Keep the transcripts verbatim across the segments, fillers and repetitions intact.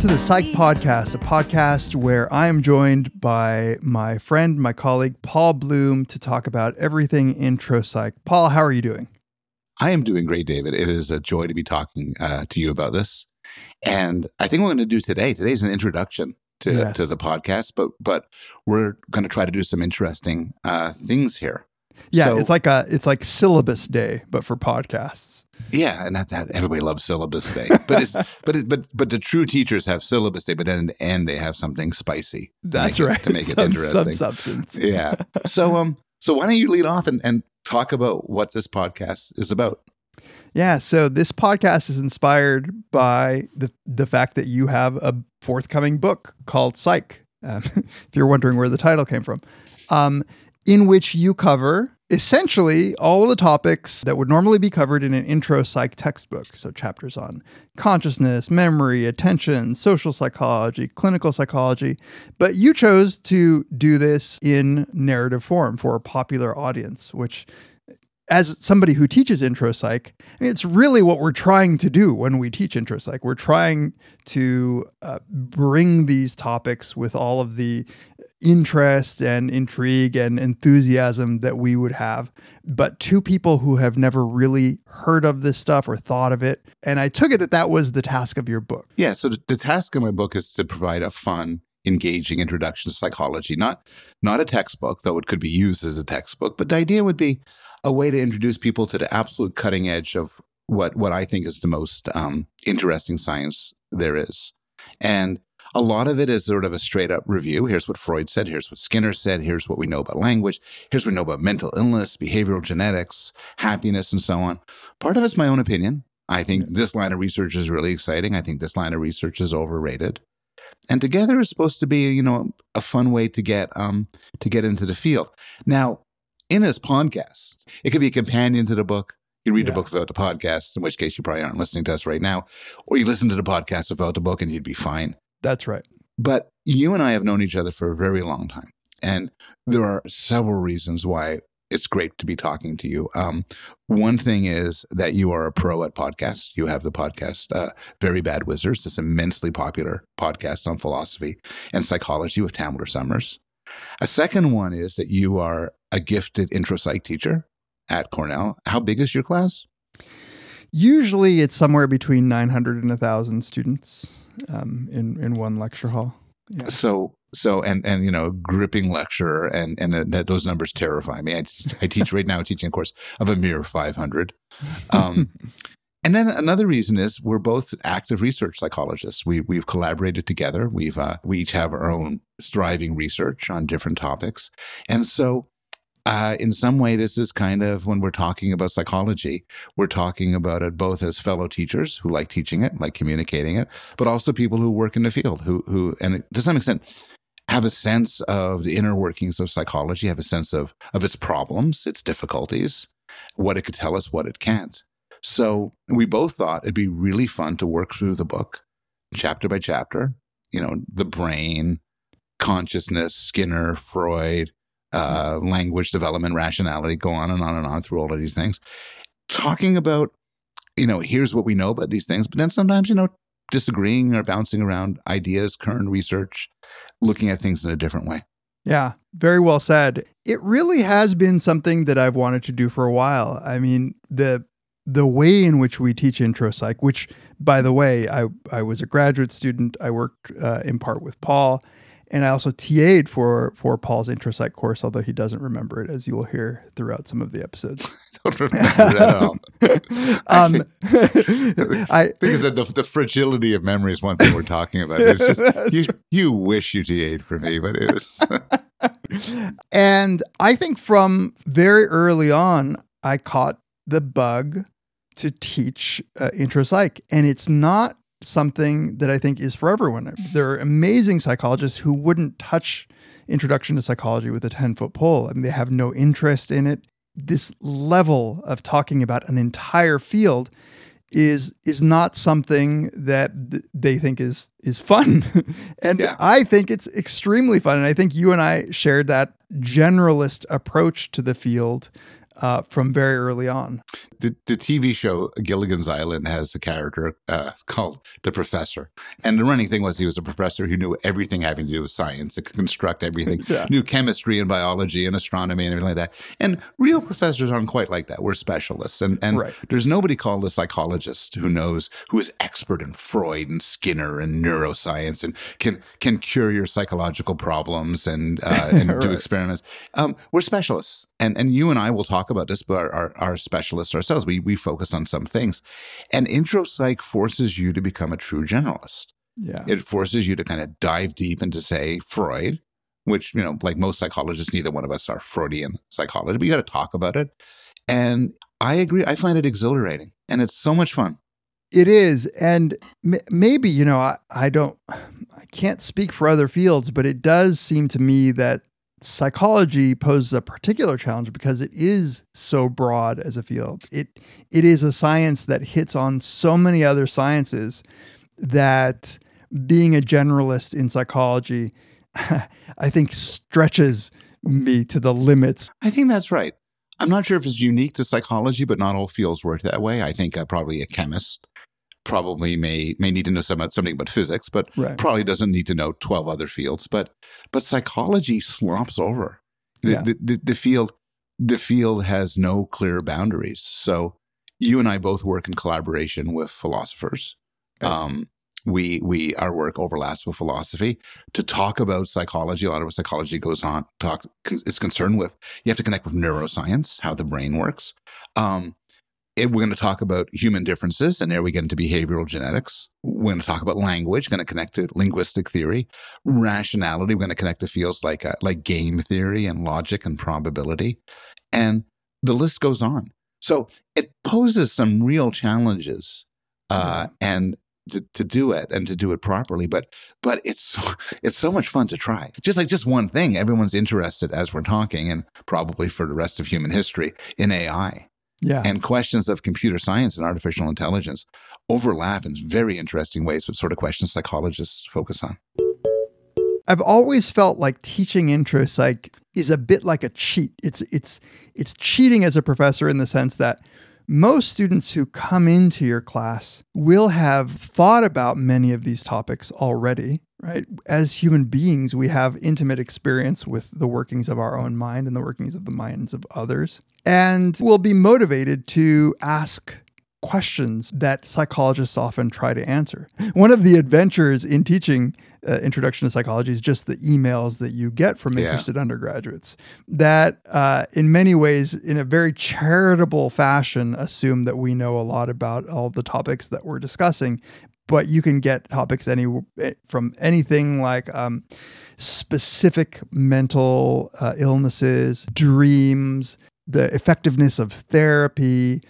to the Psych Podcast, a podcast where I am joined by my friend, my colleague, Paul Bloom, to talk about everything intro psych. Paul, how are you doing? I am doing great, David. It is a joy to be talking uh, to you about this. And I think what we're going to do today, today's an introduction to, yes. to the podcast, but but we're going to try to do some interesting uh, things here. Yeah, so, it's like a it's like syllabus day, but for podcasts. Yeah, and that, that everybody loves syllabus day, but it's but it, but but the true teachers have syllabus day, but then in the end they have something spicy. That's to right it, to make some, it interesting. Some substance. Yeah. So um, so why don't you lead off and, and talk about what this podcast is about? Yeah. So this podcast is inspired by the the fact that you have a forthcoming book called Psych. Um, if you're wondering where the title came from, um, in which you cover essentially all of the topics that would normally be covered in an intro psych textbook. So chapters on consciousness, memory, attention, social psychology, clinical psychology. But you chose to do this in narrative form for a popular audience, which, as somebody who teaches intro psych, I mean, it's really what we're trying to do when we teach intro psych. We're trying to uh, bring these topics with all of the interest and intrigue and enthusiasm that we would have, but to people who have never really heard of this stuff or thought of it. And I took it that that was the task of your book. Yeah. So the, the task of my book is to provide a fun, engaging introduction to psychology, not not a textbook, though it could be used as a textbook, but the idea would be a way to introduce people to the absolute cutting edge of what, what I think is the most um, interesting science there is. And a lot of it is sort of a straight up review. Here's what Freud said. Here's what Skinner said. Here's what we know about language. Here's what we know about mental illness, behavioral genetics, happiness, and so on. Part of it's my own opinion. I think this line of research is really exciting. I think this line of research is overrated. And together is supposed to be, you know, a fun way to get um to get into the field. Now, in this podcast, it could be a companion to the book. You read yeah. the book without the podcast, in which case you probably aren't listening to us right now, or you listen to the podcast without the book and you'd be fine. That's right. But you and I have known each other for a very long time. And there are several reasons why it's great to be talking to you. Um, one thing is that you are a pro at podcasts. You have the podcast uh, Very Bad Wizards, this immensely popular podcast on philosophy and psychology with Tamler Summers. A second one is that you are a gifted intro psych teacher at Cornell. How big is your class? Usually it's somewhere between nine hundred and one thousand students um, in, in one lecture hall. Yeah. So, so and, and, you know, gripping lecturer, and, and uh, those numbers terrify me. I, I teach right now, teaching a course of a mere five hundred. Um, and then another reason is we're both active research psychologists. We, we've collaborated together. We've, uh, we each have our own thriving research on different topics. And so, Uh, in some way, this is kind of, when we're talking about psychology, we're talking about it both as fellow teachers who like teaching it, like communicating it, but also people who work in the field who, who, and to some extent, have a sense of the inner workings of psychology, have a sense of, of its problems, its difficulties, what it could tell us, what it can't. So we both thought it'd be really fun to work through the book, chapter by chapter, you know, the brain, consciousness, Skinner, Freud, Uh, language development, rationality, go on and on and on through all of these things. Talking about, you know, here's what we know about these things, but then sometimes, you know, disagreeing or bouncing around ideas, current research, looking at things in a different way. Yeah, very well said. It really has been something that I've wanted to do for a while. I mean, the the way in which we teach intro psych, which, by the way, I, I was a graduate student. I worked uh, in part with Paul. And I also T A'd for, for Paul's intro psych course, although he doesn't remember it, as you will hear throughout some of the episodes. I don't remember it at all. um, I, because the, the fragility of memory is one thing we're talking about. It's just, you, you wish you T A'd for me, but it was... And I think from very early on, I caught the bug to teach uh, intro psych. And it's not something that I think is for everyone. There are amazing psychologists who wouldn't touch introduction to psychology with a ten-foot pole. I mean, they have no interest in it. This level of talking about an entire field is is not something that th- they think is is fun. And yeah. I think it's extremely fun. And I think you and I shared that generalist approach to the field uh, from very early on. The, the T V show Gilligan's Island has a character uh, called the Professor. And the running thing was he was a professor who knew everything having to do with science, could construct everything, yeah. knew chemistry and biology and astronomy and everything like that. And real professors aren't quite like that. We're specialists. And, and right. there's nobody called a psychologist who knows, who is expert in Freud and Skinner and neuroscience and can can cure your psychological problems and, uh, and right. do experiments. Um, we're specialists. And and you and I will talk about this, but our, our, our specialists ourselves, we we focus on some things. And intro psych forces you to become a true generalist. Yeah. It forces you to kind of dive deep into, say, Freud, which, you know, like most psychologists, neither one of us are Freudian psychologists, but you got to talk about it. And I agree. I find it exhilarating and it's so much fun. It is. And m- maybe, you know, I, I don't, I can't speak for other fields, but it does seem to me that psychology poses a particular challenge because it is so broad as a field. It it is a science that hits on so many other sciences that being a generalist in psychology, I think, stretches me to the limits. I think that's right. I'm not sure if it's unique to psychology, but not all fields work that way. I think uh, probably a chemist probably may may need to know some, something about physics, but right. probably doesn't need to know twelve other fields. But but psychology slumps over. The, Yeah. the, the, the field the field has no clear boundaries. So you and I both work in collaboration with philosophers. Right. Um, we we our work overlaps with philosophy to talk about psychology. A lot of what psychology goes on talk is concerned with. You have to connect with neuroscience, how the brain works. Um, It, we're going to talk about human differences, and there we get into behavioral genetics. We're going to talk about language, going to connect to linguistic theory, rationality. We're going to connect to fields like uh, like game theory and logic and probability, and the list goes on. So it poses some real challenges, uh, yeah. and to, to do it and to do it properly. But but it's so, it's so much fun to try. Just like just one thing, everyone's interested as we're talking, and probably for the rest of human history, in A I. Yeah. And questions of computer science and artificial intelligence overlap in very interesting ways with sort of questions psychologists focus on. I've always felt like teaching intro psych is a bit like a cheat. It's it's it's cheating as a professor in the sense that most students who come into your class will have thought about many of these topics already, right? As human beings, we have intimate experience with the workings of our own mind and the workings of the minds of others. And we'll be motivated to ask questions that psychologists often try to answer. One of the adventures in teaching uh, Introduction to Psychology is just the emails that you get from Yeah. interested undergraduates that uh, in many ways, in a very charitable fashion, assume that we know a lot about all the topics that we're discussing. But you can get topics any from anything like um, specific mental uh, illnesses, dreams, the effectiveness of therapy,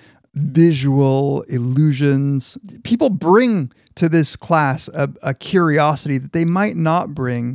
visual illusions. People bring to this class a, a curiosity that they might not bring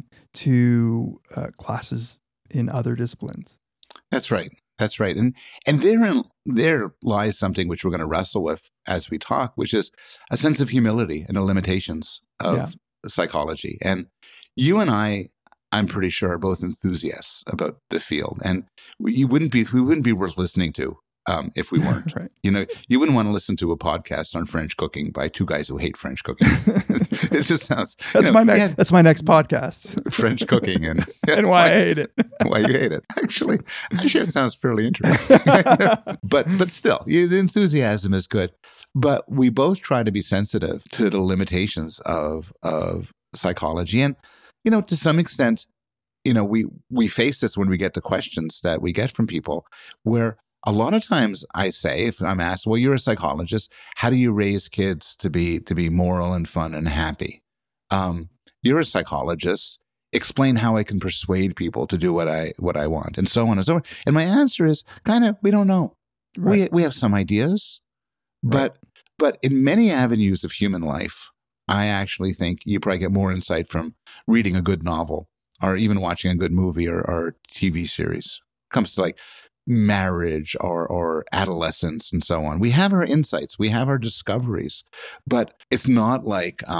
to uh, classes in other disciplines. That's right. That's right. And and therein there lies something which we're going to wrestle with as we talk, which is a sense of humility and the limitations of Yeah. psychology. And you and I, I'm pretty sure, are both enthusiasts about the field. And we, you wouldn't be we wouldn't be worth listening to um, if we weren't. Right. You know, you wouldn't want to listen to a podcast on French cooking by two guys who hate French cooking. It just sounds. That's you know, my next. yeah, That's my next podcast. French cooking and And why I hate it. why you hate it. Actually, actually, it sounds fairly interesting. but but still, yeah, the enthusiasm is good. But we both try to be sensitive to the limitations of of psychology, and you know, to some extent, you know, we we face this when we get the questions that we get from people, where a lot of times I say, if I'm asked, well, you're a psychologist, how do you raise kids to be to be moral and fun and happy? Um, you're a psychologist. Explain how I can persuade people to do what I what I want, and so on and so on. And my answer is kind of, we don't know. Right. We we have some ideas, but Right. but in many avenues of human life, I actually think you probably get more insight from reading a good novel or even watching a good movie or, or T V series. It comes to like marriage or or adolescence and so on. We have our insights, we have our discoveries, but it's not like um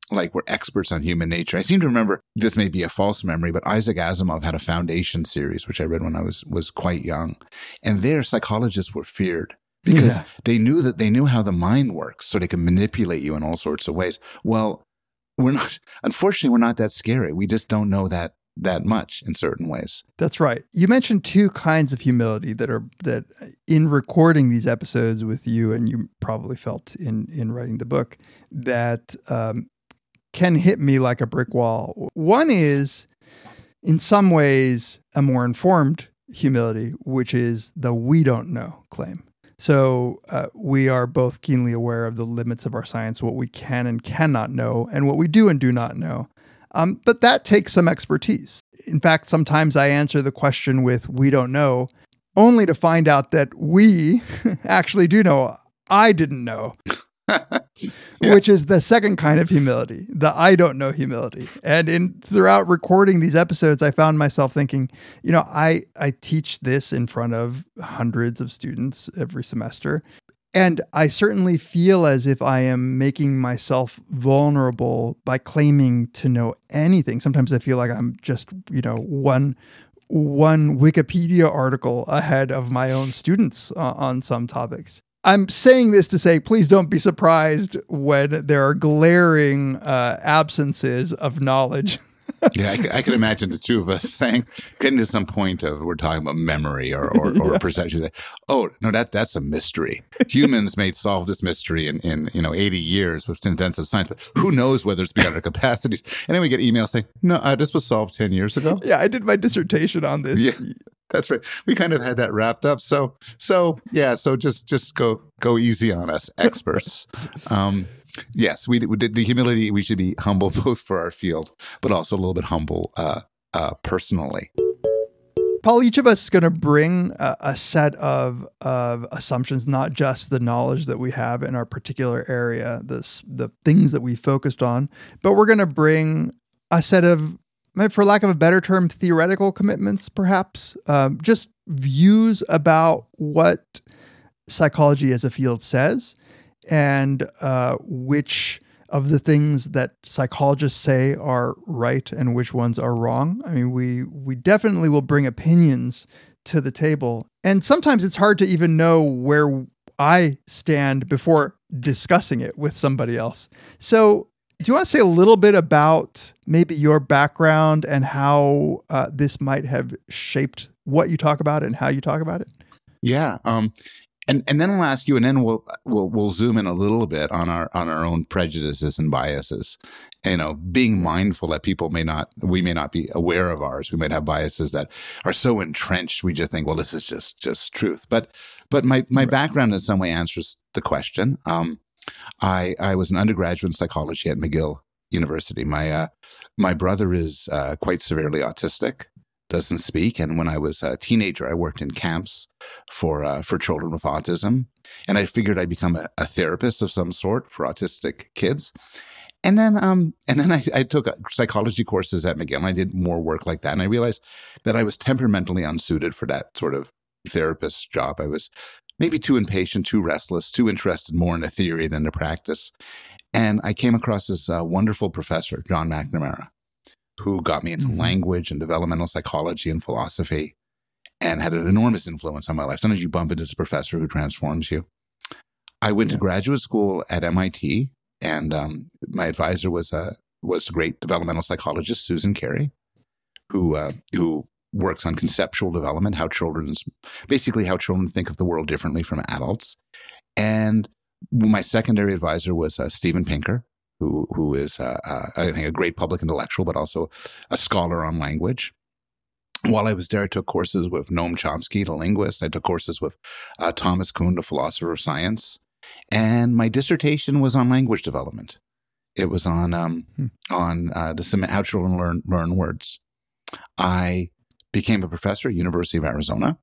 like we're experts on human nature. I seem to remember, this may be a false memory, but Isaac Asimov had a Foundation series, which I read when I was was quite young. And there, psychologists were feared because yeah. they knew that they knew how the mind works, so they could manipulate you in all sorts of ways. Well, we're not, unfortunately, we're not that scary. We just don't know that that much in certain ways. That's right. You mentioned two kinds of humility that are that in recording these episodes with you, and you probably felt in in writing the book, that um, can hit me like a brick wall. One is, in some ways, a more informed humility, which is the "we don't know" claim. So uh, we are both keenly aware of the limits of our science, what we can and cannot know, and what we do and do not know. Um, but that takes some expertise. In fact, sometimes I answer the question with "we don't know," only to find out that we actually do know. I didn't know. Yeah. Which is the second kind of humility, the I don't know humility. And in throughout recording these episodes, I found myself thinking, you know, I, I teach this in front of hundreds of students every semester. And I certainly feel as if I am making myself vulnerable by claiming to know anything. Sometimes I feel like I'm just, you know, one one Wikipedia article ahead of my own students uh, on some topics. I'm saying this to say, please don't be surprised when there are glaring uh, absences of knowledge. Yeah, I, I can imagine the two of us saying, getting to some point of we're talking about memory or or, or yeah. perception. Oh no, that that's a mystery. Humans may solve this mystery in, in you know eighty years with intensive science, but who knows whether it's beyond our capacities? And then we get emails saying, no, uh, this was solved ten years ago. Yeah, I did my dissertation on this. Yeah. That's right. We kind of had that wrapped up. So, so yeah. So just, just go, go easy on us, experts. Um, yes, we, we did the humility. We should be humble both for our field, but also a little bit humble uh, uh, personally. Paul, each of us is going to bring a, a set of of assumptions, not just the knowledge that we have in our particular area, the the things that we focused on, but we're going to bring a set of, for lack of a better term, theoretical commitments, perhaps, um, just views about what psychology as a field says, and uh, which of the things that psychologists say are right and which ones are wrong. I mean, we we definitely will bring opinions to the table, and sometimes it's hard to even know where I stand before discussing it with somebody else. So, do you want to say a little bit about maybe your background and how uh, this might have shaped what you talk about and how you talk about it? Yeah, um, and and then I'll ask you, and then we'll we'll we'll zoom in a little bit on our on our own prejudices and biases. You know, being mindful that people may not, we may not be aware of ours. We might have biases that are so entrenched we just think, well, this is just just truth. But but my my right. background in some way answers the question. Um, I, I was an undergraduate in psychology at McGill University. My uh, my brother is uh, quite severely autistic, doesn't speak, and when I was a teenager, I worked in camps for uh, for children with autism, and I figured I'd become a, a therapist of some sort for autistic kids. And then um and then I, I took psychology courses at McGill, and I did more work like that, and I realized that I was temperamentally unsuited for that sort of therapist job. I was maybe too impatient, too restless, too interested more in the theory than the practice. And I came across this uh, wonderful professor, John McNamara, who got me into mm-hmm. language and developmental psychology and philosophy and had an enormous influence on my life. Sometimes you bump into this professor who transforms you. I went yeah. to graduate school at M I T, and um, my advisor was a, was a great developmental psychologist, Susan Carey, who uh, who works on conceptual development, how children's, basically how children think of the world differently from adults. And my secondary advisor was uh, Steven Pinker, who who is, uh, uh, I think, a great public intellectual, but also a scholar on language. While I was there, I took courses with Noam Chomsky, the linguist. I took courses with uh, Thomas Kuhn, the philosopher of science. And my dissertation was on language development. It was on um, hmm. on uh, the how children learn learn words. I became a professor at University of Arizona,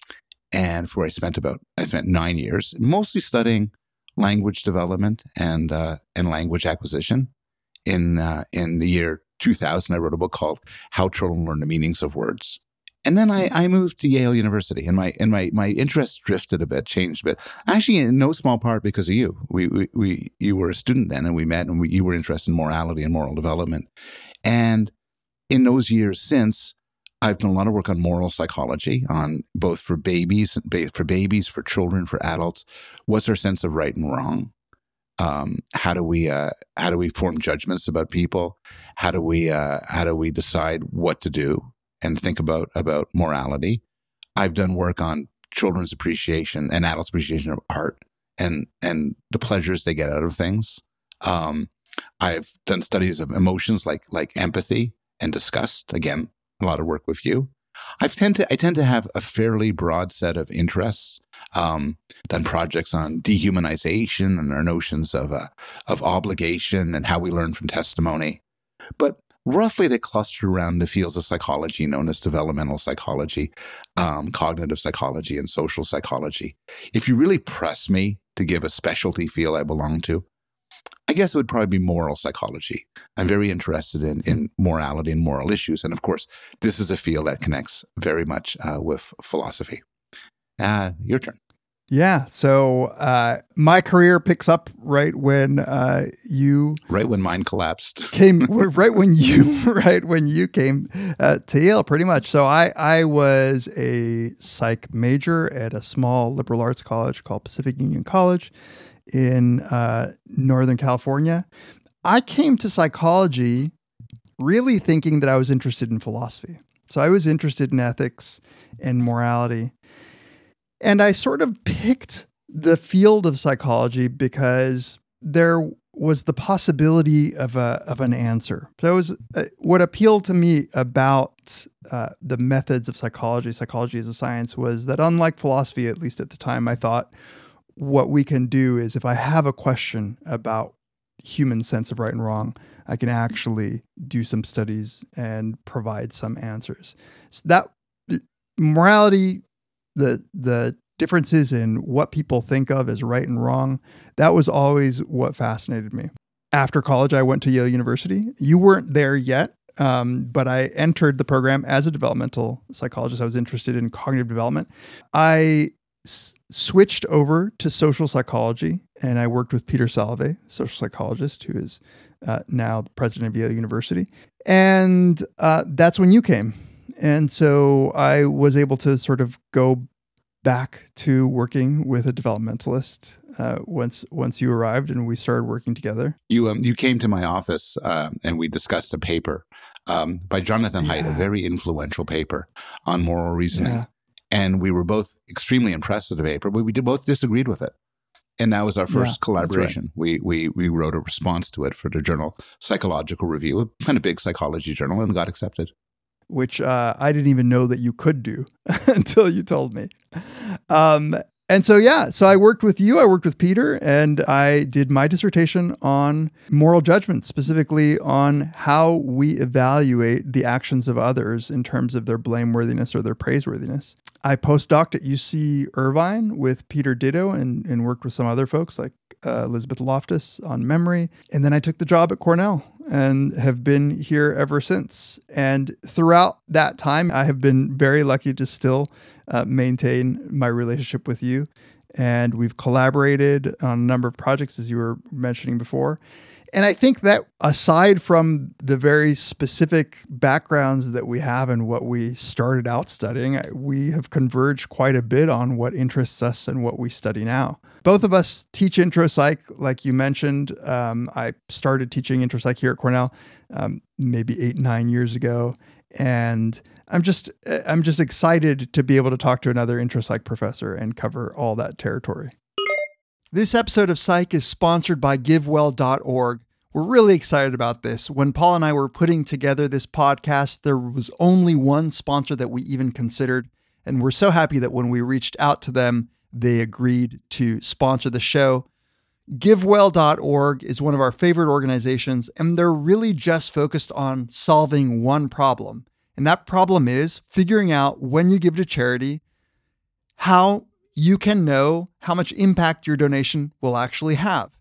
and where I spent about I spent nine years, mostly studying language development and uh, and language acquisition. In uh, in the year two thousand, I wrote a book called "How Children Learn the Meanings of Words," And then I, I moved to Yale University, and my and my my interest drifted a bit, changed a bit. Actually, in no small part because of you. We we, we you were a student then, and we met, and we, you were interested in morality and moral development. And in those years since, I've done a lot of work on moral psychology, on both for babies, for babies, for children, for adults. What's our sense of right and wrong? Um, how do we uh, how do we form judgments about people? How do we uh, how do we decide what to do and think about about morality? I've done work on children's appreciation and adults' appreciation of art and and the pleasures they get out of things. Um, I've done studies of emotions like like empathy and disgust. Again, a lot of work with you. I tend to I tend to have a fairly broad set of interests. Um, done projects on dehumanization and our notions of uh, of obligation and how we learn from testimony. But roughly they cluster around the fields of psychology known as developmental psychology, um, cognitive psychology, and social psychology. If you really press me to give a specialty field I belong to, I guess it would probably be moral psychology. I'm very interested in, in morality and moral issues. And of course, this is a field that connects very much uh, with philosophy. Uh, your turn. Yeah. So uh, my career picks up right when uh, you right when mine collapsed came right when you right when you came uh, to Yale, pretty much. So I I was a psych major at a small liberal arts college called Pacific Union College in uh, Northern California. I came to psychology really thinking that I was interested in philosophy. So I was interested in ethics and morality. And I sort of picked the field of psychology because there was the possibility of a of an answer. So it was uh, what appealed to me about uh, the methods of psychology, psychology as a science, was that unlike philosophy, at least at the time, I thought what we can do is if I have a question about human sense of right and wrong, I can actually do some studies and provide some answers. So that morality, the the differences in what people think of as right and wrong, that was always what fascinated me. After college, I went to Yale University. You weren't there yet, um, but I entered the program as a developmental psychologist. I was interested in cognitive development. I s- switched over to social psychology, and I worked with Peter Salovey, social psychologist, who is uh, now the president of Yale University. And uh, that's when you came. And so I was able to sort of go back to working with a developmentalist uh, once once you arrived and we started working together. You um, you came to my office uh, and we discussed a paper um, by Jonathan Haidt, yeah. a very influential paper on moral reasoning. Yeah. And we were both extremely impressed with the paper, but we did, both disagreed with it. And that was our first yeah, collaboration. Right. We we we wrote a response to it for the journal Psychological Review, a kind of big psychology journal, and got accepted. Which uh, I didn't even know that you could do until you told me. Um, and so, yeah, so I worked with you, I worked with Peter, and I did my dissertation on moral judgment, specifically on how we evaluate the actions of others in terms of their blameworthiness or their praiseworthiness. I postdoced at U C Irvine with Peter Ditto and, and worked with some other folks like uh, Elizabeth Loftus on memory. And then I took the job at Cornell and have been here ever since. And throughout that time, I have been very lucky to still uh, maintain my relationship with you. And we've collaborated on a number of projects, as you were mentioning before. And I think that aside from the very specific backgrounds that we have and what we started out studying, we have converged quite a bit on what interests us and what we study now. Both of us teach intro psych, like you mentioned. Um, I started teaching intro psych here at Cornell um, maybe eight, nine years ago. And I'm just I'm just excited to be able to talk to another intro psych professor and cover all that territory. This episode of Psych is sponsored by give well dot org. We're really excited about this. When Paul and I were putting together this podcast, there was only one sponsor that we even considered, and we're so happy that when we reached out to them, they agreed to sponsor the show. give well dot org is one of our favorite organizations, and they're really just focused on solving one problem. And that problem is figuring out when you give to charity, how you can know how much impact your donation will actually have.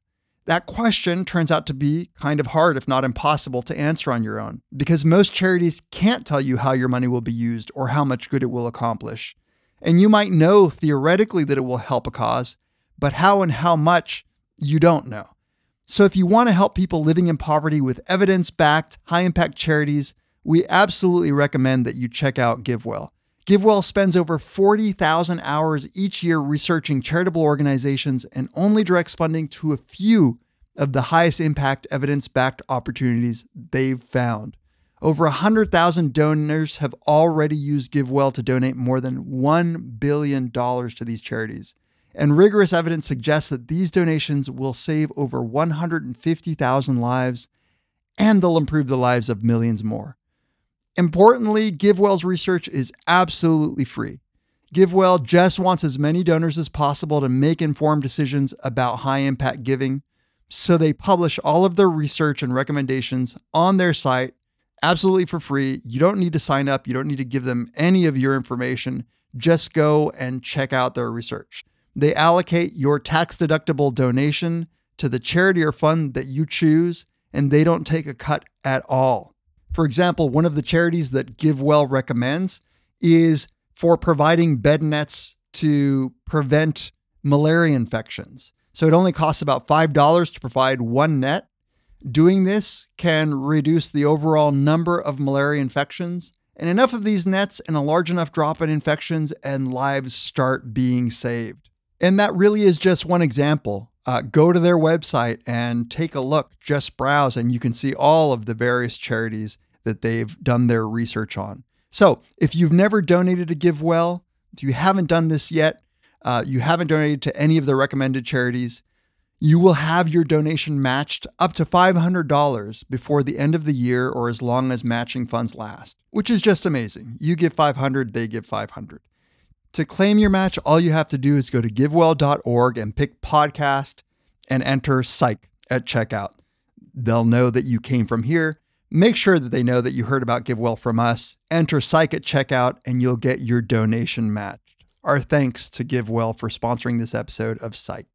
That question turns out to be kind of hard, if not impossible, to answer on your own, because most charities can't tell you how your money will be used or how much good it will accomplish. And you might know theoretically that it will help a cause, but how and how much, you don't know. So if you want to help people living in poverty with evidence-backed, high-impact charities, we absolutely recommend that you check out GiveWell. GiveWell spends over forty thousand hours each year researching charitable organizations and only directs funding to a few of the highest impact evidence-backed opportunities they've found. Over one hundred thousand donors have already used GiveWell to donate more than one billion dollars to these charities. And rigorous evidence suggests that these donations will save over one hundred fifty thousand lives, and they'll improve the lives of millions more. Importantly, GiveWell's research is absolutely free. GiveWell just wants as many donors as possible to make informed decisions about high-impact giving, so they publish all of their research and recommendations on their site absolutely for free. You don't need to sign up. You don't need to give them any of your information. Just go and check out their research. They allocate your tax-deductible donation to the charity or fund that you choose, and they don't take a cut at all. For example, one of the charities that GiveWell recommends is for providing bed nets to prevent malaria infections. So it only costs about five dollars to provide one net. Doing this can reduce the overall number of malaria infections, and enough of these nets and a large enough drop in infections and lives start being saved. And that really is just one example. Uh, go to their website and take a look, just browse, and you can see all of the various charities that they've done their research on. So if you've never donated to GiveWell, if you haven't done this yet, uh, you haven't donated to any of the recommended charities, you will have your donation matched up to five hundred dollars before the end of the year or as long as matching funds last, which is just amazing. You give five hundred dollars, they give five hundred dollars. To claim your match, all you have to do is go to givewell dot org and pick podcast and enter psych at checkout. They'll know that you came from here. Make sure that they know that you heard about GiveWell from us. Enter psych at checkout and you'll get your donation matched. Our thanks to GiveWell for sponsoring this episode of Psych.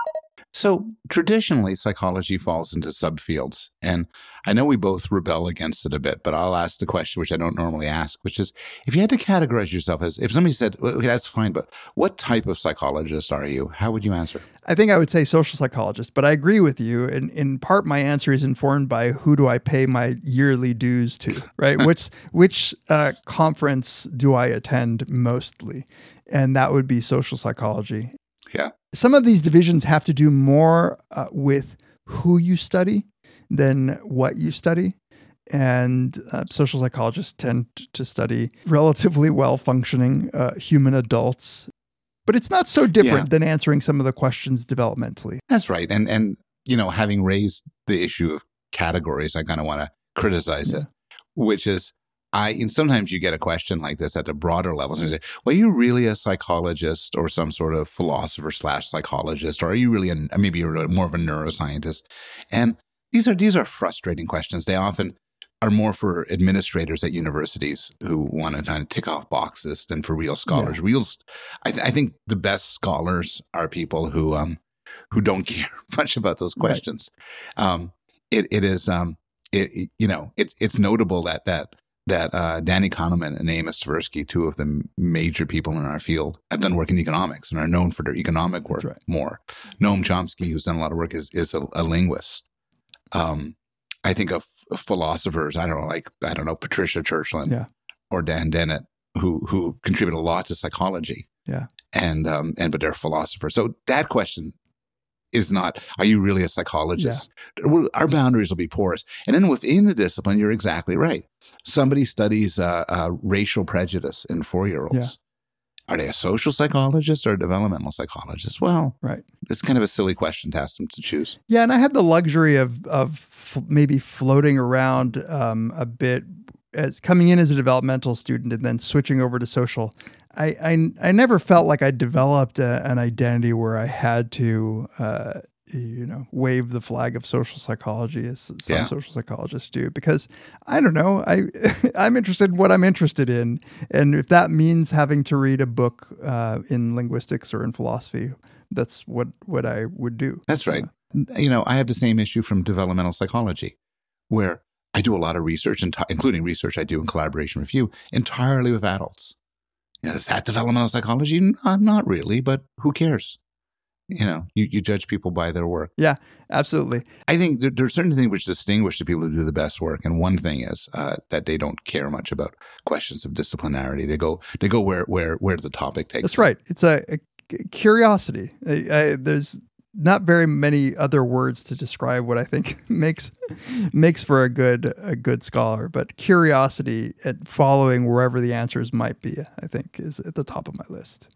So traditionally, psychology falls into subfields. And I know we both rebel against it a bit, but I'll ask the question, which I don't normally ask, which is, if you had to categorize yourself as, if somebody said, okay, that's fine, but what type of psychologist are you? How would you answer? I think I would say social psychologist, but I agree with you. And in part, my answer is informed by who do I pay my yearly dues to, right? which which uh, conference do I attend mostly? And that would be social psychology. Yeah. Some of these divisions have to do more uh, with who you study than what you study. And uh, social psychologists tend to study relatively well-functioning uh, human adults. But it's not so different yeah. than answering some of the questions developmentally. That's right. And, and you know, having raised the issue of categories, I kind of want to criticize yeah. it, which is, I, and sometimes you get a question like this at a broader level. So you say, well, are you really a psychologist or some sort of philosopher slash psychologist? Or are you really, a, maybe you're more of a neuroscientist? And these are, these are frustrating questions. They often are more for administrators at universities who want to kind of tick off boxes than for real scholars. Yeah. Real, I, th- I think the best scholars are people who, um, who don't care much about those questions. Right. Um, it, it is, um, it, it, you know, it's, it's notable that, that, that uh, Danny Kahneman and Amos Tversky, two of the major people in our field, have done work in economics and are known for their economic work right. more. Noam Chomsky, who's done a lot of work, is is a, a linguist. Um, I think of, of philosophers, I don't know, like, I don't know, Patricia Churchland yeah. or Dan Dennett, who who contribute a lot to psychology. Yeah. And, um, and but they're philosophers. So that question is not, are you really a psychologist? Yeah. Our boundaries will be porous. And then within the discipline, you're exactly right. Somebody studies uh, uh, racial prejudice in four-year-olds. Yeah. Are they a social psychologist or a developmental psychologist? Well, right. It's kind of a silly question to ask them to choose. Yeah, and I had the luxury of of f- maybe floating around um, a bit as coming in as a developmental student and then switching over to social. I, I, I never felt like I developed a, an identity where I had to, uh, you know, wave the flag of social psychology as some yeah. social psychologists do, because I don't know, I, I'm interested in what I'm interested in. And if that means having to read a book uh, in linguistics or in philosophy, that's what, what I would do. That's right. Uh, you know, I have the same issue from developmental psychology, where I do a lot of research, enti- including research I do in collaboration with you, entirely with adults. You know, is that developmental psychology? Not, not really, but who cares? You know, you, you judge people by their work. Yeah, absolutely. I think there, there are certain things which distinguish the people who do the best work. And one thing is uh, that they don't care much about questions of disciplinarity. They go they go where where where the topic takes That's them. right. It's a, a curiosity. I, I, there's not very many other words to describe what I think makes makes for a good a good scholar, but curiosity and following wherever the answers might be, I think, is at the top of my list.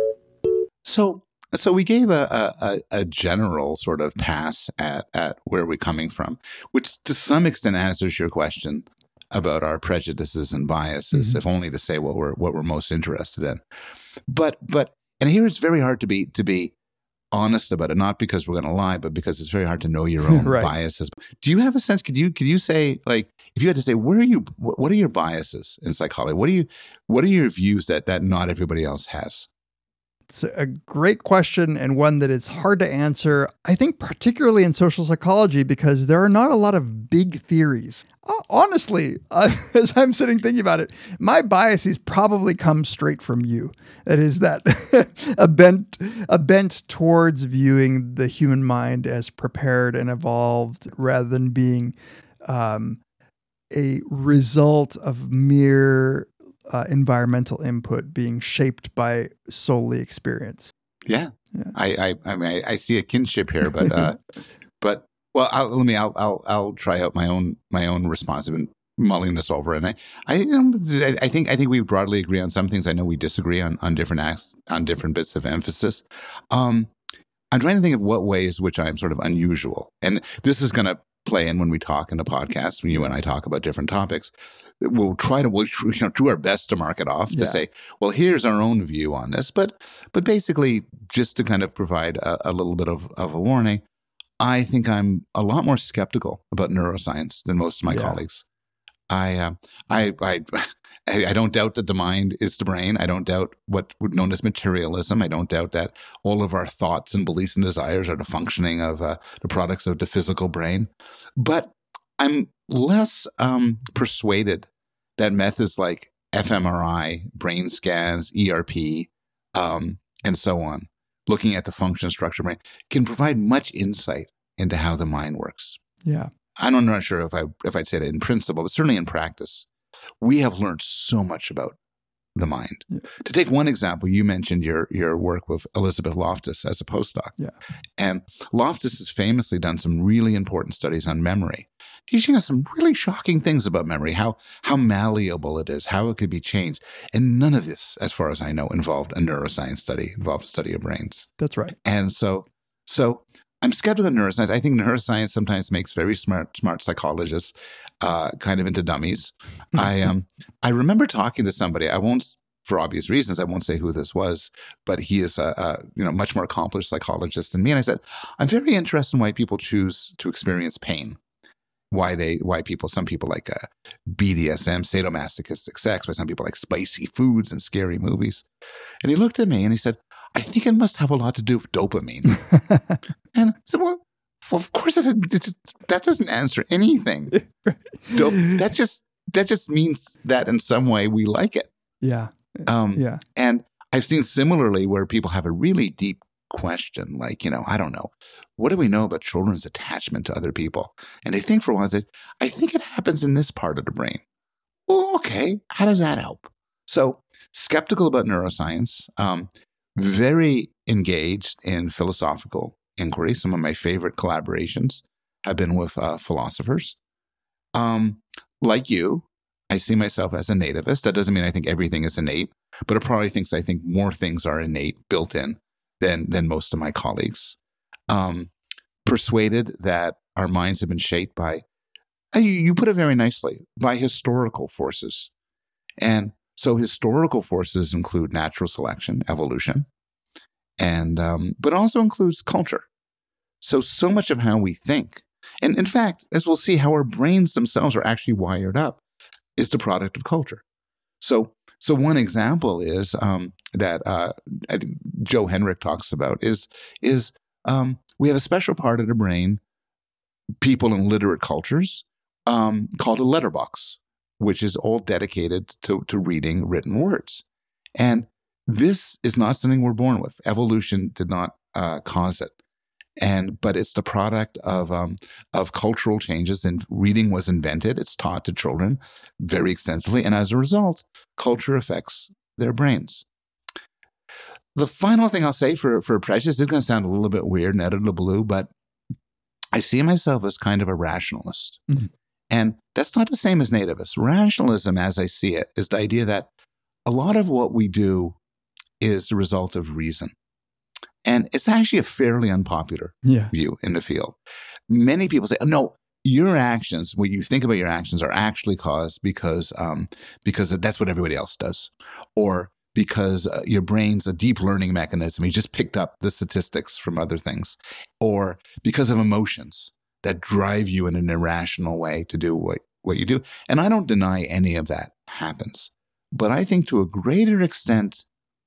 So so we gave a a, a general sort of pass at at where we're coming from, which to some extent answers your question about our prejudices and biases, mm-hmm. if only to say what we're what we're most interested in. But but and here it's very hard to be to be honest about it, not because we're going to lie, but because it's very hard to know your own right. biases. Do you have a sense? Could you could you say, like, if you had to say, where are you? What are your biases in psychology? What are you? What are your views that that not everybody else has? It's a great question, and one that is hard to answer, I think, particularly in social psychology, because there are not a lot of big theories. Uh, honestly, uh, as I'm sitting thinking about it, my biases probably come straight from you. That is that a bent, a bent towards viewing the human mind as prepared and evolved rather than being um, a result of mere Uh, environmental input being shaped by solely experience. Yeah, yeah. I, I, I mean, I, I see a kinship here, but, uh, but well, I'll, let me. I'll, I'll, I'll try out my own, my own response. I've been mulling this over, and I, I, you know, I think, I think we broadly agree on some things. I know we disagree on, on different acts, on different bits of emphasis. Um, I'm trying to think of what ways which I'm sort of unusual, and this is going to play in when we talk in the podcast, when you and I talk about different topics. We'll try to, we'll, you know, do our best to mark it off to yeah. say, well, here's our own view on this. But but basically, just to kind of provide a, a little bit of, of a warning, I think I'm a lot more skeptical about neuroscience than most of my yeah. colleagues. I, uh, I I I don't doubt that the mind is the brain. I don't doubt what would known as materialism. I don't doubt that all of our thoughts and beliefs and desires are the functioning of uh, the products of the physical brain. But I'm less um, persuaded that methods like fMRI, brain scans, E R P, um, and so on, looking at the function, structure, brain, can provide much insight into how the mind works. Yeah. I'm not sure if I if I'd say that in principle, but certainly in practice, we have learned so much about the mind. Yeah. To take one example, you mentioned your your work with Elizabeth Loftus as a postdoc. Yeah. And Loftus has famously done some really important studies on memory, teaching us some really shocking things about memory, how how malleable it is, how it could be changed. And none of this, as far as I know, involved a neuroscience study, involved a study of brains. That's right. And so so I'm skeptical of neuroscience. I think neuroscience sometimes makes very smart, smart psychologists uh, kind of into dummies. I um, I remember talking to somebody. I won't, for obvious reasons, I won't say who this was, but he is a, a you know much more accomplished psychologist than me. And I said, I'm very interested in why people choose to experience pain. Why they, why people, some people like uh, B D S M, sadomasochistic sex, why some people like spicy foods and scary movies. And he looked at me and he said, I think it must have a lot to do with dopamine. And I said, well, well, of course, it, it's, that doesn't answer anything. Dope, that just that just means that in some way we like it. Yeah. Um, yeah. And I've seen similarly where people have a really deep question, like, you know, I don't know, what do we know about children's attachment to other people? And they think for a while that I think it happens in this part of the brain. Well, okay, how does that help? So skeptical about neuroscience, um, very engaged in philosophical inquiry. Some of my favorite collaborations have been with uh, philosophers. Um, like you, I see myself as a nativist. That doesn't mean I think everything is innate, but it probably thinks I think more things are innate, built in, than than most of my colleagues. Um, persuaded that our minds have been shaped by, you, you put it very nicely, by historical forces. And so historical forces include natural selection, evolution, and um, but also includes culture. So, so much of how we think, and in fact, as we'll see, how our brains themselves are actually wired up, is the product of culture. So, so one example is um, that uh, I think Joe Henrich talks about is is um, we have a special part of the brain, people in literate cultures, um, called a letterbox, which is all dedicated to, to reading written words. And this is not something we're born with. Evolution did not uh, cause it. And but it's the product of um, of cultural changes. And reading was invented. It's taught to children very extensively. And as a result, culture affects their brains. The final thing I'll say for, for prejudice is going to sound a little bit weird and out of the blue, but I see myself as kind of a rationalist. Mm-hmm. And that's not the same as nativist. Rationalism, as I see it, is the idea that a lot of what we do is the result of reason. And it's actually a fairly unpopular yeah. view in the field. Many people say, oh, no, your actions, what you think about your actions are actually caused because, um, because that's what everybody else does. Or because uh, your brain's a deep learning mechanism. You just picked up the statistics from other things. Or because of emotions that drive you in an irrational way to do what, what you do. And I don't deny any of that happens. But I think to a greater extent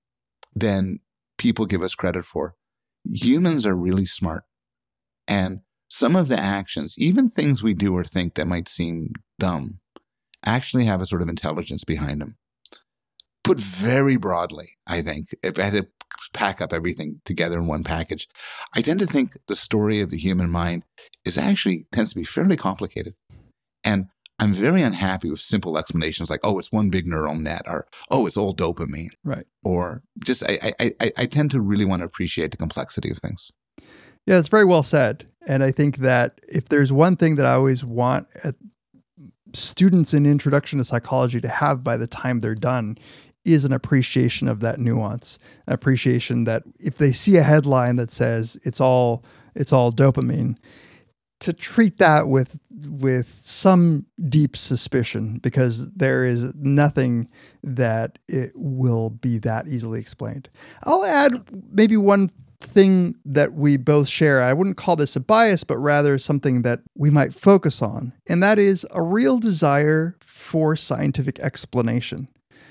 than people give us credit for, humans are really smart. And some of the actions, even things we do or think that might seem dumb, actually have a sort of intelligence behind them. Put very broadly, I think, if I had to pack up everything together in one package, I tend to think the story of the human mind is actually tends to be fairly complicated. And I'm very unhappy with simple explanations like, oh, it's one big neural net, or, oh, it's all dopamine. Right. Or just, I, I, I, I tend to really want to appreciate the complexity of things. Yeah, it's very well said. And I think that if there's one thing that I always want at students in Introduction to Psychology to have by the time they're done is an appreciation of that nuance, an appreciation that if they see a headline that says it's all, it's all dopamine, to treat that with with some deep suspicion, because there is nothing that it will be that easily explained. I'll add maybe one thing that we both share. I wouldn't call this a bias, but rather something that we might focus on, and that is a real desire for scientific explanation.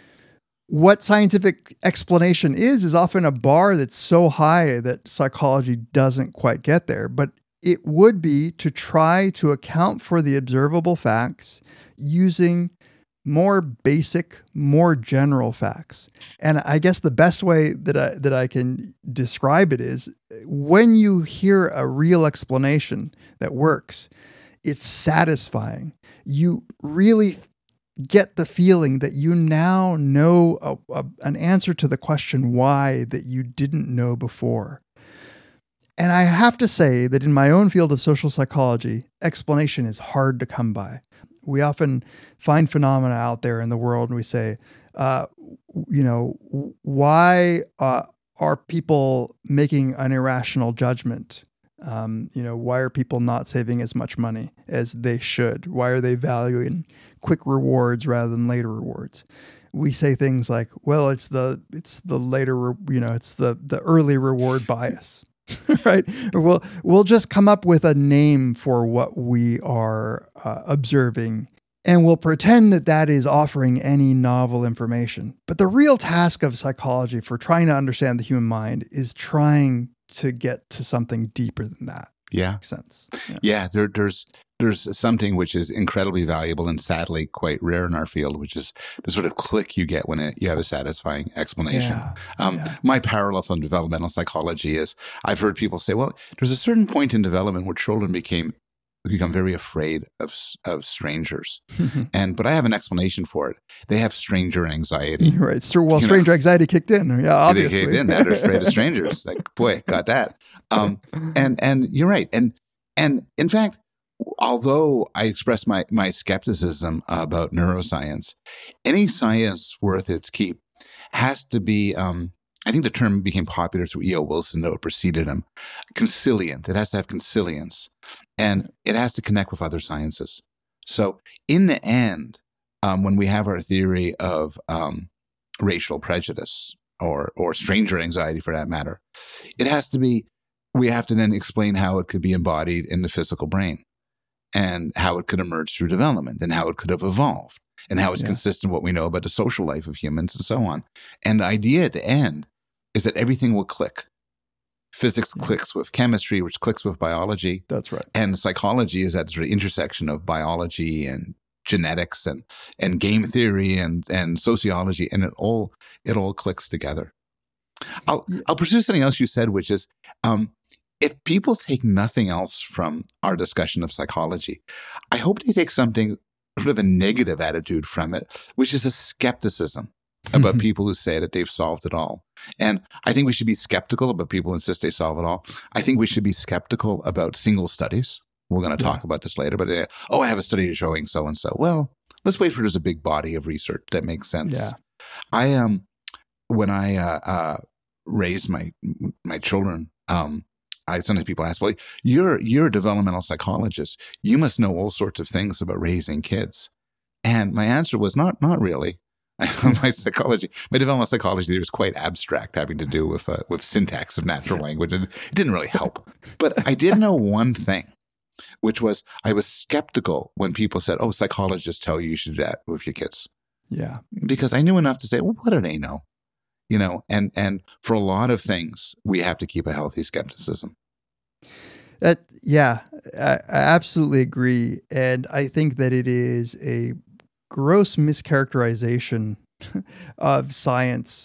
What scientific explanation is, is often a bar that's so high that psychology doesn't quite get there, but it would be to try to account for the observable facts using more basic, more general facts. And I guess the best way that I, that I can describe it is when you hear a real explanation that works, it's satisfying. You really get the feeling that you now know a, a, an answer to the question why that you didn't know before. And I have to say that in my own field of social psychology, explanation is hard to come by. We often find phenomena out there in the world and we say, uh, you know, why uh, are people making an irrational judgment? Um, you know, why are people not saving as much money as they should? Why are they valuing quick rewards rather than later rewards? We say things like, well, it's the it's the later, you know, it's the the early reward bias. Right? Or we'll, we'll just come up with a name for what we are uh, observing, and we'll pretend that that is offering any novel information. But the real task of psychology for trying to understand the human mind is trying to get to something deeper than that. Yeah. Makes sense. Yeah. yeah there, there's there's something which is incredibly valuable and sadly quite rare in our field, which is the sort of click you get when it, you have a satisfying explanation. Yeah, um, yeah. My parallel from developmental psychology is I've heard people say, well, there's a certain point in development where children became become very afraid of of strangers. and But I have an explanation for it. They have stranger anxiety. Right. So, well, you stranger know? anxiety kicked in. Yeah, obviously. It kicked in. Now they're afraid of strangers. Like, boy, got that. Um, and and you're right. And and in fact, although I express my, my skepticism about neuroscience, any science worth its keep has to be, um, I think the term became popular through E O Wilson, though it preceded him, consilient. It has to have consilience, and it has to connect with other sciences. So in the end, um, when we have our theory of um, racial prejudice or or stranger anxiety for that matter, it has to be, we have to then explain how it could be embodied in the physical brain, and how it could emerge through development, and how it could have evolved, and how it's yeah. consistent with what we know about the social life of humans and so on. And the idea at the end is that everything will click. Physics yeah. clicks with chemistry, which clicks with biology. That's right. And psychology is at the sort of intersection of biology and genetics and and game theory and and sociology, and it all it all clicks together. I'll I'll pursue something else you said, which is um, if people take nothing else from our discussion of psychology, I hope they take something sort of a negative attitude from it, which is a skepticism about people who say that they've solved it all. And I think we should be skeptical about people who insist they solve it all. I think we should be skeptical about single studies. We're going to talk yeah. about this later, but uh, oh, I have a study showing so and so. Well, let's wait for there's a big body of research that makes sense. Yeah. I um when I uh, uh, raised my my children, um, I sometimes people ask, well, you're you're a developmental psychologist. You must know all sorts of things about raising kids. And my answer was not not really. my psychology, my developmental psychology theory was quite abstract, having to do with uh, with syntax of natural language, and it didn't really help. But I did know one thing, which was I was skeptical when people said, "Oh, psychologists tell you you should do that with your kids." Yeah, because I knew enough to say, "Well, what do they know?" You know, and and for a lot of things, we have to keep a healthy skepticism. That yeah, I, I absolutely agree, and I think that it is a gross mischaracterization of science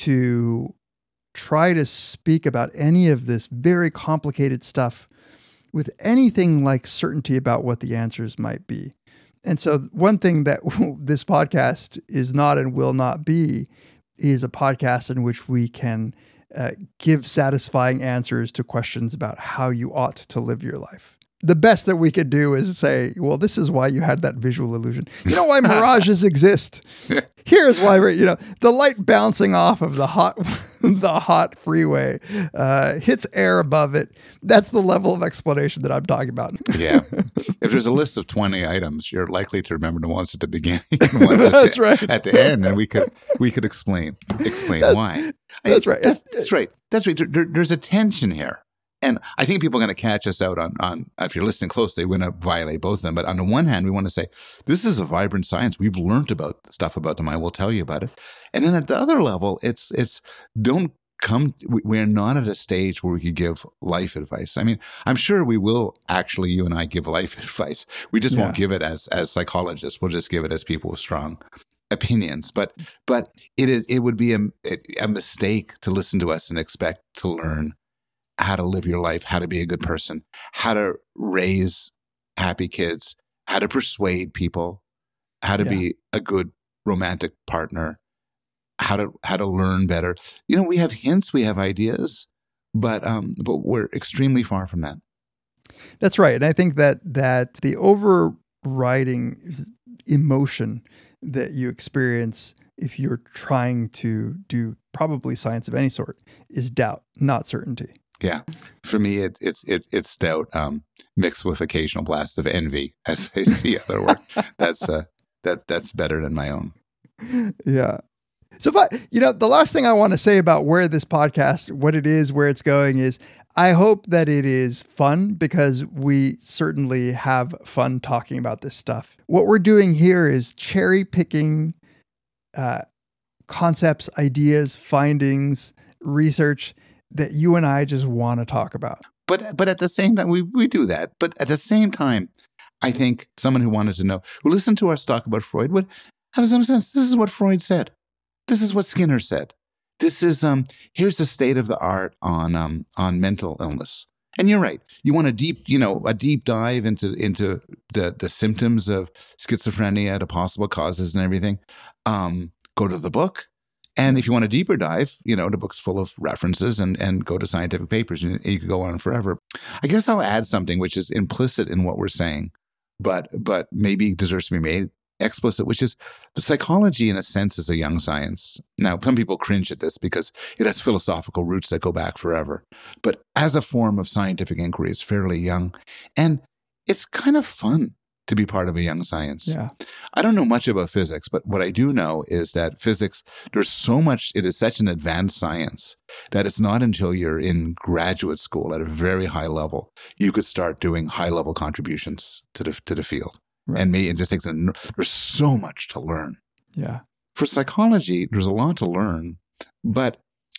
to try to speak about any of this very complicated stuff with anything like certainty about what the answers might be. And so one thing that this podcast is not and will not be is a podcast in which we can uh, give satisfying answers to questions about how you ought to live your life. The best that we could do is say, well, this is why you had that visual illusion. You know why mirages exist? Here's why, we're, you know, the light bouncing off of the hot, the hot freeway uh, hits air above it. That's the level of explanation that I'm talking about. Yeah. If there's a list of twenty items, you're likely to remember the ones at the beginning and ones at, that's the, right. at the end, and we could we could explain explain that, why. That's I, right. That's, that's right. That's right. There, there's a tension here. And I think people are going to catch us out on, on, if you're listening closely, we're going to violate both of them. But on the one hand, we want to say, this is a vibrant science. We've learned about stuff about the mind. We'll tell you about it. And then at the other level, it's, it's don't come, we're not at a stage where we could give life advice. I mean, I'm sure we will actually, you and I, give life advice. We just yeah. won't give it as, as psychologists. We'll just give it as people with strong opinions. But, but it is, it would be a, a mistake to listen to us and expect to learn how to live your life, how to be a good person, how to raise happy kids, how to persuade people, how to yeah. be a good romantic partner, how to how to learn better. You know, we have hints, we have ideas, but um, but we're extremely far from that. That's right, and I think that that the overriding emotion that you experience if you're trying to do probably science of any sort is doubt, not certainty. Yeah, for me, it, it's it's it's doubt um, mixed with occasional blast of envy as I see other work. That's uh, that's that's better than my own. Yeah. So, but you know, the last thing I want to say about where this podcast, what it is, where it's going, is I hope that it is fun, because we certainly have fun talking about this stuff. What we're doing here is cherry picking uh, concepts, ideas, findings, research that you and I just want to talk about. But but at the same time, we, we do that. But at the same time, I think someone who wanted to know, who listened to our talk about Freud, would have some sense. This is what Freud said. This is what Skinner said. This is, um. here's the state of the art on um on mental illness. And you're right. You want a deep, you know, a deep dive into into the, the symptoms of schizophrenia, the possible causes and everything. Um, go to the book. And if you want a deeper dive, you know, the book's full of references, and, and go to scientific papers, and you could go on forever. I guess I'll add something which is implicit in what we're saying, but but maybe deserves to be made explicit, which is the psychology, in a sense, is a young science. Now, some people cringe at this because it has philosophical roots that go back forever. But as a form of scientific inquiry, it's fairly young. And it's kind of fun to be part of a young science. Yeah. I don't know much about physics, but what I do know is that physics, there's so much, it is such an advanced science that it's not until you're in graduate school at a very high level, you could start doing high level contributions to the, to the field. Right. And me, it just takes, a, there's so much to learn. Yeah. For psychology, there's a lot to learn, but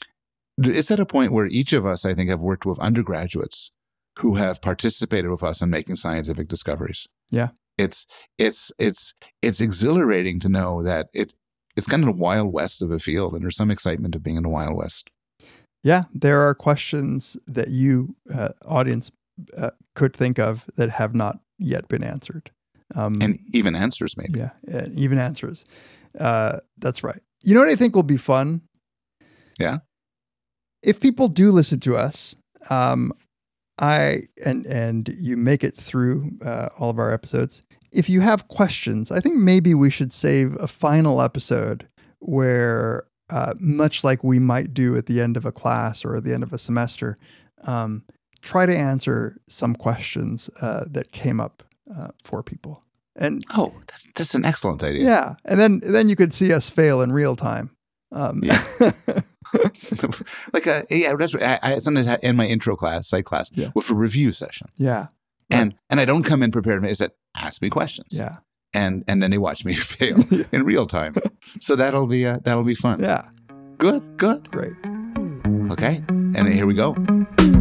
it's at a point where each of us, I think, have worked with undergraduates who have participated with us in making scientific discoveries. Yeah. It's it's it's it's exhilarating to know that it's it's kind of the Wild West of a field, and there's some excitement of being in the Wild West. Yeah, there are questions that you, uh, audience, uh, could think of that have not yet been answered. Um, and even answers, maybe. Yeah, uh, even answers. Uh, that's right. You know what I think will be fun? Yeah. If people do listen to us, um, I and and you make it through uh, all of our episodes. If you have questions, I think maybe we should save a final episode where, uh, much like we might do at the end of a class or at the end of a semester, um, try to answer some questions uh, that came up uh, for people. And oh, that's, that's an excellent idea. Yeah, and then then you could see us fail in real time. Um, yeah. like a, yeah, that's I, I sometimes in my intro class, psych class, yeah. with a review session. Yeah. And and I don't come in prepared. I said, ask me questions. Yeah. And and then they watch me fail in real time. So that'll be uh, that'll be fun. Yeah. Good. Good. Great. Okay. And here we go.